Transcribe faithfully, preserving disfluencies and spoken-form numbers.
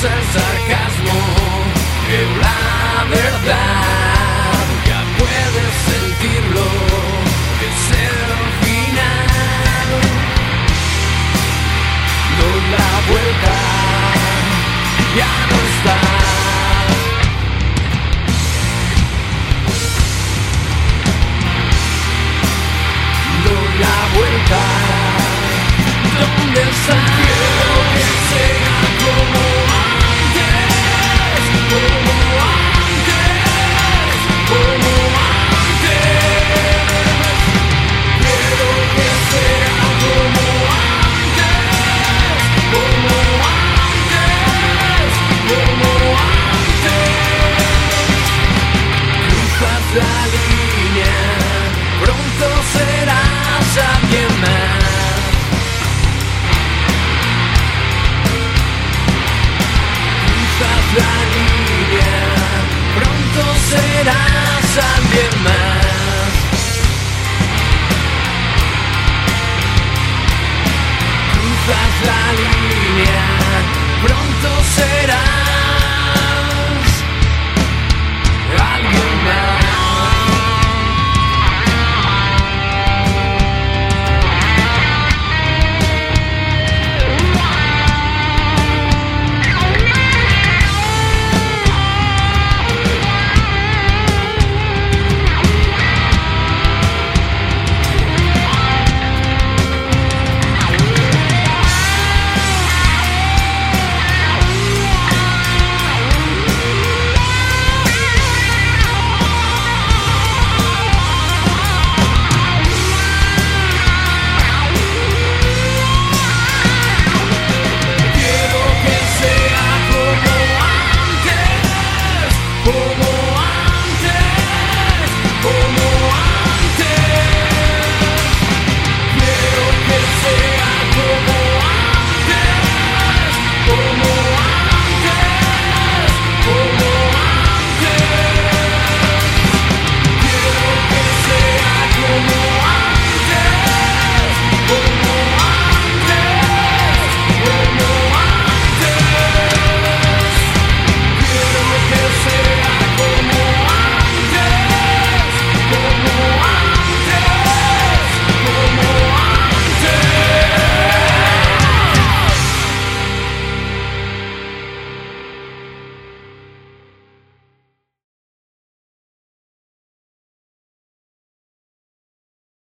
el sarcasmo que la verdad. Ya puedes sentirlo, es el final. Doy la vuelta, ya no estás. Doy la vuelta, ¿dónde estás? Quiero que sea como antes, como antes, como antes. Quiero que sea como antes, como antes, como antes. Cruzas la línea, pronto serás alguien más. La línea, pronto serás alguien más. Cruzas la línea, pronto serás